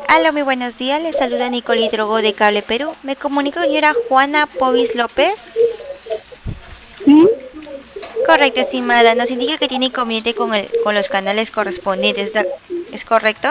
Hola, muy buenos días. Les saluda Nicole Drogo de Cable Perú. Me comunico con señora Juana Povis López. Sí, Correcto, estimada. Nos indica que tiene inconveniente con los canales correspondientes. ¿Es correcto?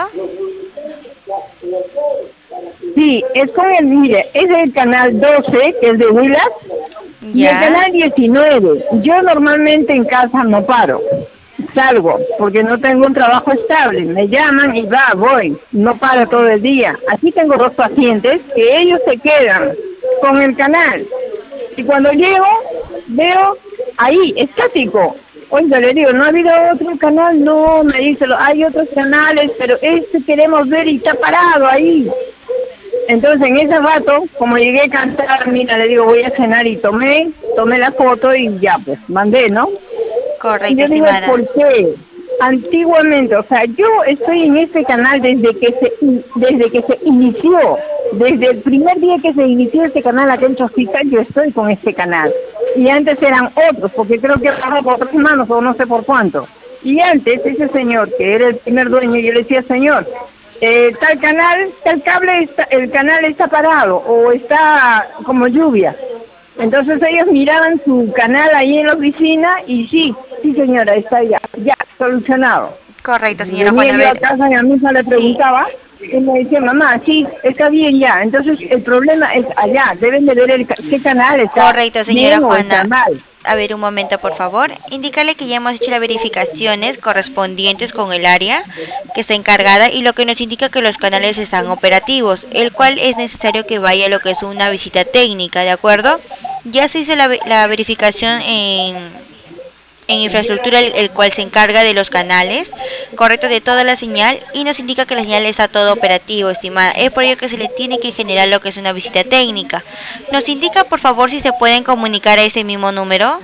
sí, es con mire, es el canal 12, que es de Huilas, y el Ya. canal 19. Yo normalmente en casa no paro, salgo, porque no tengo un trabajo estable. Me llaman y voy, no paro todo el día. Aquí tengo dos pacientes que ellos se quedan con el canal. Y cuando llego, veo ahí, estático. Oiga, le digo, ¿no ha habido otro canal? No, me dice, hay otros canales, pero este queremos ver y está parado ahí. Entonces, en ese rato, como llegué a cantar, mira, le digo, voy a cenar y tomé la foto y ya, pues, mandé, ¿no? Y Correcto, yo digo, estimada. ¿por qué? Antiguamente, o sea, yo estoy en este canal desde que se inició, desde el primer día que se inició este canal acá en Chosica, yo estoy con este canal. Y antes eran otros, porque creo que pasó por 3 manos o no sé por cuánto. Y antes ese señor, que era el primer dueño, yo le decía, señor, tal canal, tal cable, el canal está parado o está como lluvia. Entonces ellos miraban su canal ahí en la oficina y sí señora, está ya, solucionado. Correcto, señora Venía Juana. A yo a ver, casa y a mi hija le sí. preguntaba y me decía, mamá, sí, está bien ya. Entonces el problema es allá, deben de ver qué canal está Correcto, señora bien o está Juana. mal. A ver, un momento, por favor. Indicarle que ya hemos hecho las verificaciones correspondientes con el área que está encargada y lo que nos indica que los canales están operativos, el cual es necesario que vaya a lo que es una visita técnica, ¿de acuerdo? Ya se hizo la verificación en infraestructura, el cual se encarga de los canales, correcto, de toda la señal, y nos indica que la señal está todo operativo, estimada. Es por ello que se le tiene que generar lo que es una visita técnica. Nos indica, por favor, si se pueden comunicar a ese mismo número.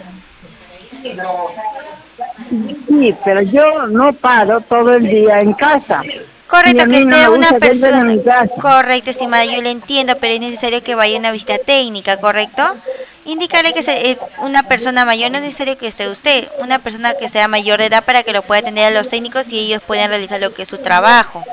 Sí, pero yo no paro todo el día en casa y a Correcto, que mí no esté me una gusta que entren a persona. mi casa. Correcto, estimada, yo le entiendo, pero es necesario que vaya a una visita técnica, ¿correcto? Indicarle que una persona mayor, no es necesario que esté usted, una persona que sea mayor de edad para que lo pueda atender a los técnicos y ellos puedan realizar lo que es su trabajo.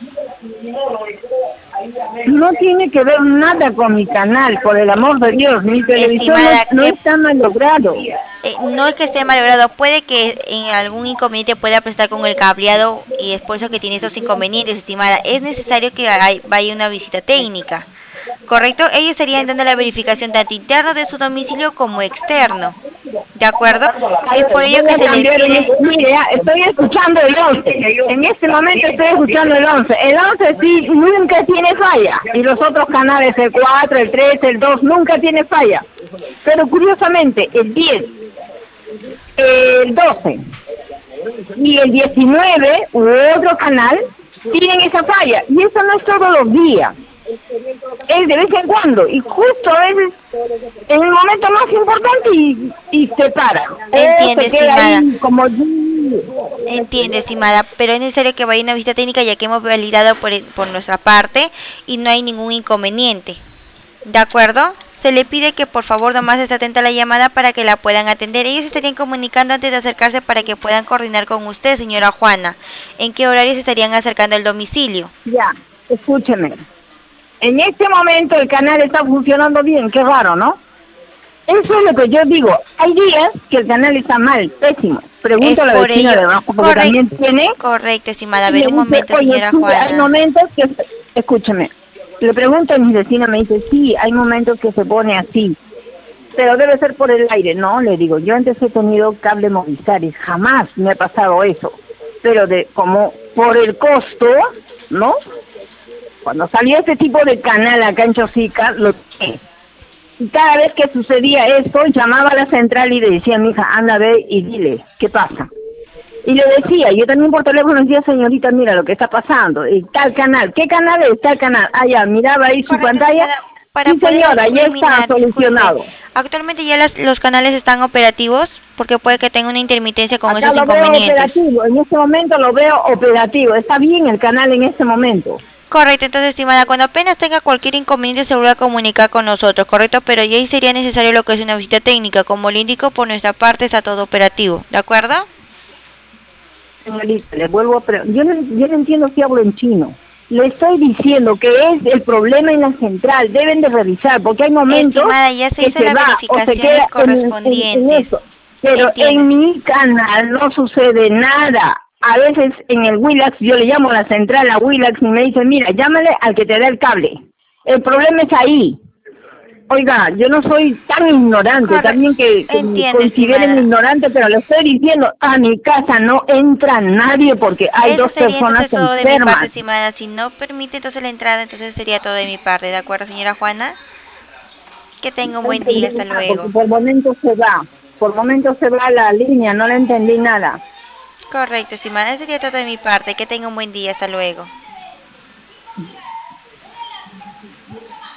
No tiene que ver nada con mi canal, por el amor de Dios. Mi televisor Estimada, no que está mal logrado. no es que esté malogrado, puede que en algún inconveniente pueda prestar con el cableado y es por eso que tiene esos inconvenientes, estimada. Es necesario que vaya una visita técnica. ¿Correcto? Ellos estarían dando la verificación tanto interno de su domicilio como externo. ¿De acuerdo? A Es ver, por ello voy que a se le cambiar pide. mire, estoy escuchando el 11. En este momento estoy escuchando el 11. El 11 sí, nunca tiene falla. Y los otros canales, el 4, el 3, el 2, nunca tiene falla. Pero curiosamente, el 10, el 12 y el 19 u otro canal tienen esa falla. Y eso no es todos los días. Es de vez en cuando. Y justo a veces en el momento más importante y se para. O Entiende, se queda estimada. ahí como... Entiende, estimada, pero es necesario que vaya una visita técnica ya que hemos validado por nuestra parte y no hay ningún inconveniente. ¿De acuerdo? Se le pide que por favor nomás esté atenta a la llamada para que la puedan atender. Ellos estarían comunicando antes de acercarse para que puedan coordinar con usted, señora Juana. ¿En qué horario se estarían acercando al domicilio? Ya, escúcheme. En este momento el canal está funcionando bien, qué raro, ¿no? Eso es lo que yo digo. Hay días que el canal está mal, pésimo. Pregunto Es a la por vecina ello. de abajo porque Correcto, también tiene correcto, estimada. A y ver, me un dice, momento, oye, señora sí, hay Juana. momentos que, escúcheme, le pregunto a mi vecina, me dice, sí, hay momentos que se pone así, pero debe ser por el aire. No, le digo, yo antes he tenido cable Movistar y jamás me ha pasado eso, pero como por el costo, ¿no? Cuando salió este tipo de canal acá en Chosica, y cada vez que sucedía esto, llamaba a la central y le decía a mi hija, anda, ve y dile, ¿qué pasa? Y le decía, yo también por teléfono decía, señorita, mira lo que está pasando, y tal canal, ¿qué canal es tal canal? Ah, ya, miraba ahí su Correcto, pantalla, estimada. Para sí poder señora, ya está culminar, disculpe. solucionado. Actualmente ya los canales están operativos porque puede que tenga una intermitencia con Acá esos lo veo inconvenientes. operativo, en este momento lo veo operativo, está bien el canal en este momento. Correcto, entonces, estimada, cuando apenas tenga cualquier inconveniente se vuelve a comunicar con nosotros, ¿correcto? Pero ya ahí sería necesario lo que es una visita técnica. Como le indico, por nuestra parte está todo operativo, ¿de acuerdo? Señorita, le vuelvo a yo no entiendo si hablo en chino. Le estoy diciendo que es el problema en la central, deben de revisar, porque hay momentos Estimada, ya se que hizo se las va o se verificaciones queda en correspondientes. eso. Pero Entienda. en mi canal no sucede nada. A veces en el Willax yo le llamo a la central a Willax y me dice, mira, llámale al que te da el cable. El problema es ahí. Oiga, yo no soy tan ignorante, también que me Entiendo, consideren estimada. ignorante, pero le estoy diciendo, a mi casa no entra nadie porque hay Eso dos sería personas entonces todo de mi parte, enfermas. estimada. Si no permite entonces la entrada, entonces sería todo de mi parte. ¿De acuerdo, señora Juana? Que tenga un No buen día. entendí Hasta nada, porque luego. por momentos se va la línea, no le entendí nada. Correcto, estimada. Eso sería todo de mi parte. Que tenga un buen día. Hasta luego.